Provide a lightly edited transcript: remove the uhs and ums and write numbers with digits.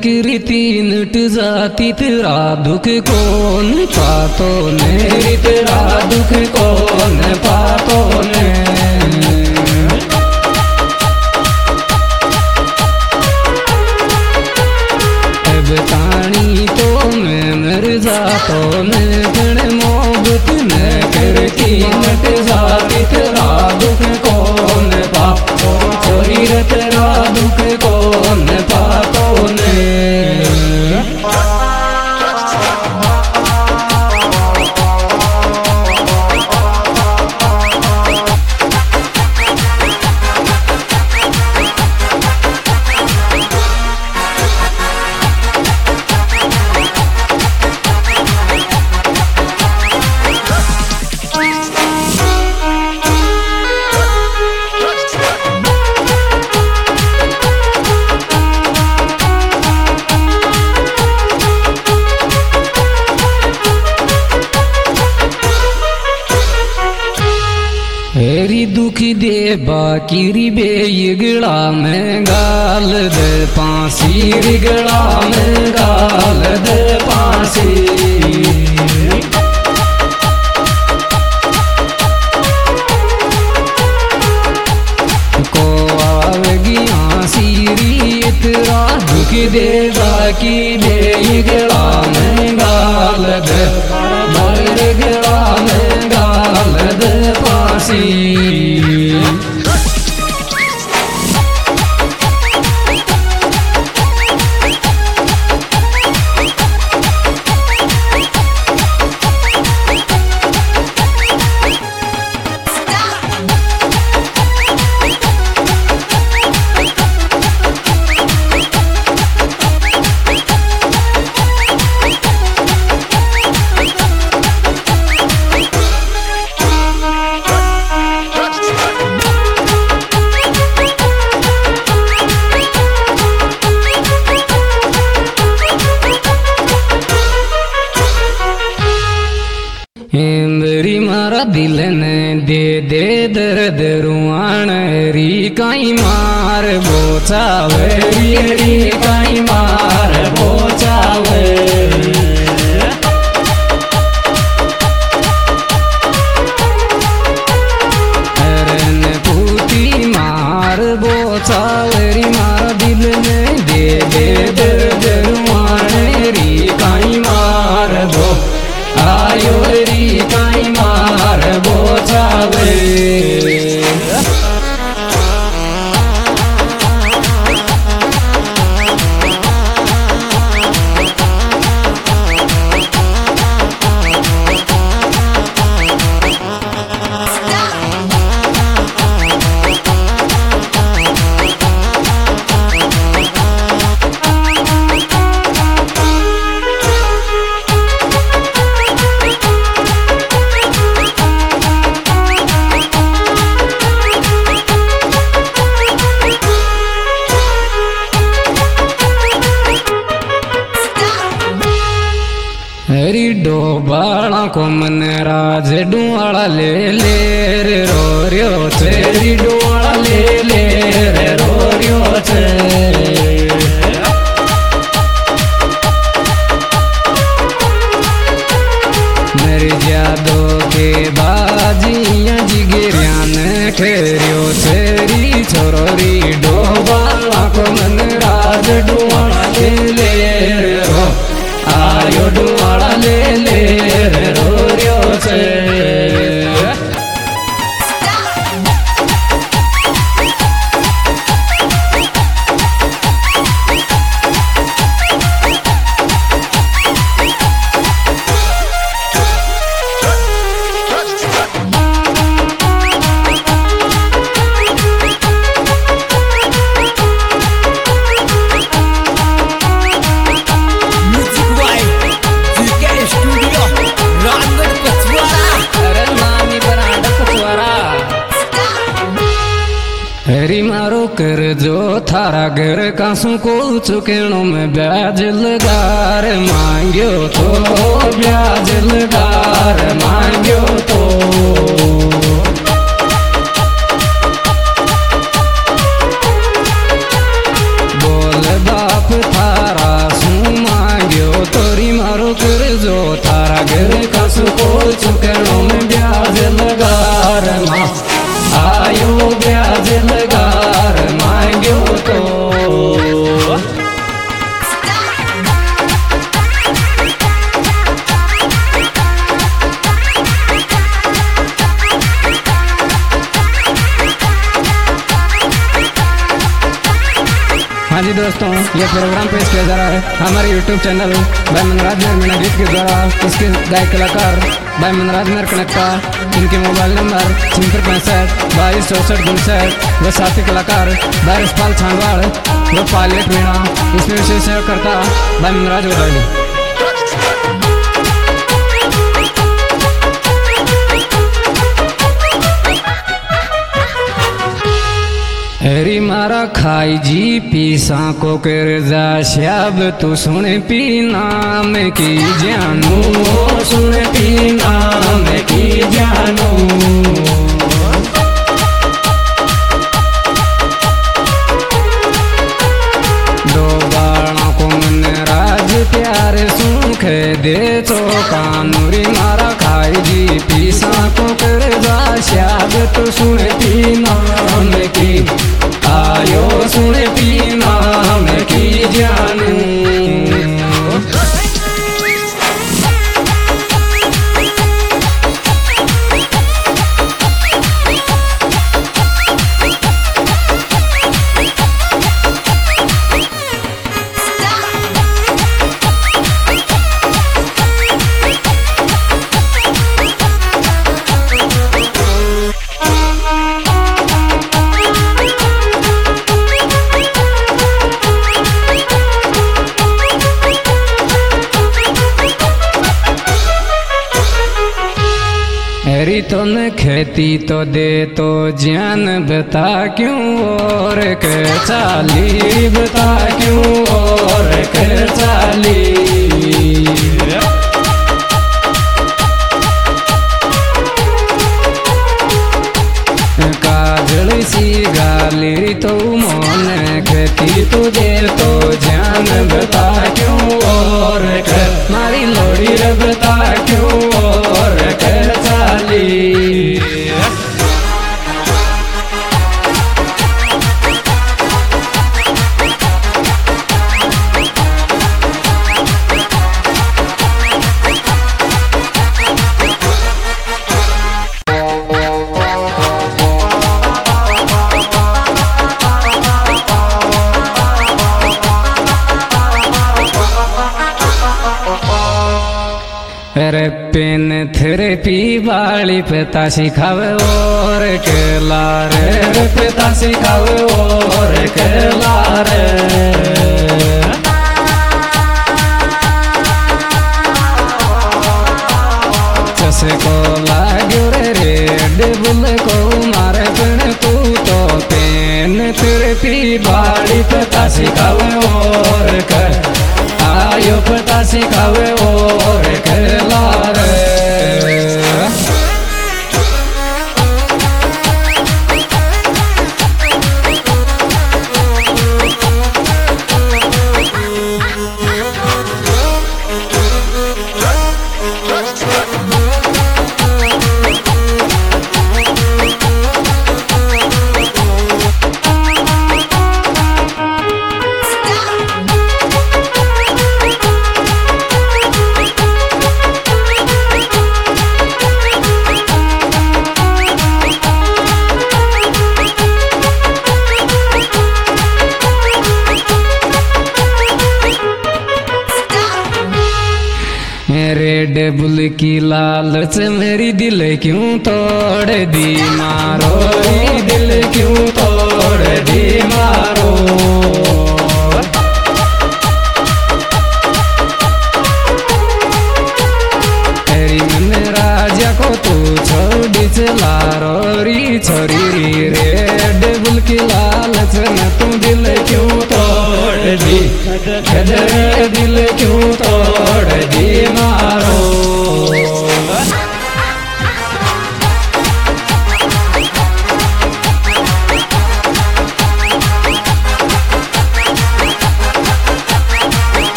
कीर्ती नट जाती तेरा दुख कौन पातो ने तेरा दुख कौन पातो ने अब तानी तो मैं मर जातो ने बिन मोहब्बत ने करती नट जाती तेरा दुख कौन पातो छोरी रे तेरा दुख कौन पातो ने हेरी दुखी दे बाकी बे यगड़ा में गाल दे पासी रिगड़ा में गाल दे पासी को आवेगी आसीरी इतरा दुखी दे बाकी बे यगड़ा में गाल दे रिगड़ा में गाल दे पासी मेरी मारा दिल ने दे दे दर्द रुआन री काई मार बोचावे री काई मार बोचावे हरन पूती मार बोचावे री मारा दिल ने दे दे दर्द रुआन री काई मार बो आयो री काई मार बोचावे हरी डोबाला को मन राज डुआला ले ले रे रो रियो छे री डुआला ले ले रे रो रियो छे मेरी जादो के बाजियां जिगरिया ने खेरियो छे री छोरो री डोबाला को मन राज डुआला ले ले रे रो आयो डुआला ले ले रे रो रियो छे हरी मारो कर जो थारा घर कासू को चुकेणों में ब्याज लगार मांग्यो तो ब्याज लगार मांग्यो तो बोल बाप थारा हाँ जी दोस्तों, ये प्रोग्राम पेश किया जा रहा है हमारे यूट्यूब चैनल भाई मनराज नर मीणा गीत के द्वारा। इसके गायक कलाकार भाई मनराज नर कनक्का, इनके मोबाइल नंबर 7665 22 64 व साथी कलाकार भाई रसपाल छांगवाड़ व पायलट मीणा। इसमें विशेष सहयोग करता भाई मनराज उदाली। हरी मारा खाई जी पीसा को कर जा श्याब तू सुन पी नाम की जानू, सुन पी नाम की जानू। दो बाणों को मन राज प्यार सुख दे तो कानूरी मारा खाई जी पीसा को कर जा श्याब तू सुन पी नाम की आयो सुन पी नाम की जानू। हरी तो न खेती तो दे तो जान बता क्यों और के चाली, बता क्यों और के चाली। काजल सी गाली तो मोन खेती तो दे तो जान बता क्यों और के मारी लोड़ी रे बता क्यों और के चाली। रे पेन थेरेपी वाली पिता सिखावे और के लारे, पिता सिखावे और के लारे। चसे को लाग्यो रे डेबुल को मारे पण तू तो पेन थेरेपी वाली पिता सिखावे और के आयो पिता सिखावे और के लारे। रेड बुल की लालच मेरी दिल क्यों तोड़ दी मारो, दिल क्यों तोड़ दी मारो। तेरी मन राजा को तू छोड़ी चला री छोरी री। रेड बुल की लालच में तू दिल क्यों तोड़ दी, दिल क्यों तोड़ दी मारो।